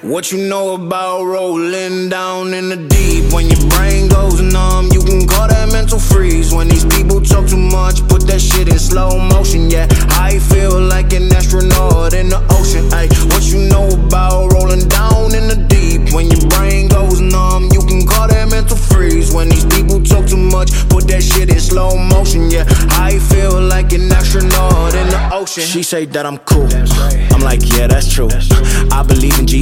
What you know about rolling down in the deep? When your brain goes numb, you can call that mental freeze. When these people talk too much, put that shit in slow motion. Yeah, I feel like an astronaut in the ocean. Ay, what you know about rolling down in the deep? When your brain goes numb, you can call that mental freeze. When these people talk too much, put that shit in slow motion. Yeah, I feel like an astronaut in the ocean. She say that I'm cool, I'm like, yeah, that's true. I believe in G